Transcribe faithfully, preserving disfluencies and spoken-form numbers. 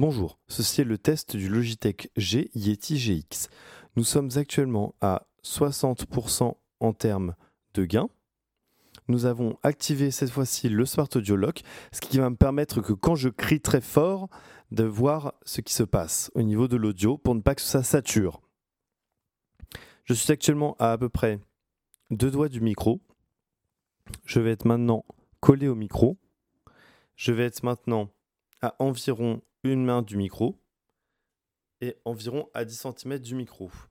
Bonjour, ceci est le test du Logitech G Yeti G X. Nous sommes actuellement à soixante pour cent en termes de gain. Nous avons activé cette fois-ci le Smart Audio Lock, ce qui va me permettre que quand je crie très fort, de voir ce qui se passe au niveau de l'audio pour ne pas que ça sature. Je suis actuellement à à peu près deux doigts du micro. Je vais être maintenant collé au micro. Je vais être maintenant à environ une main du micro et environ à dix centimètres du micro.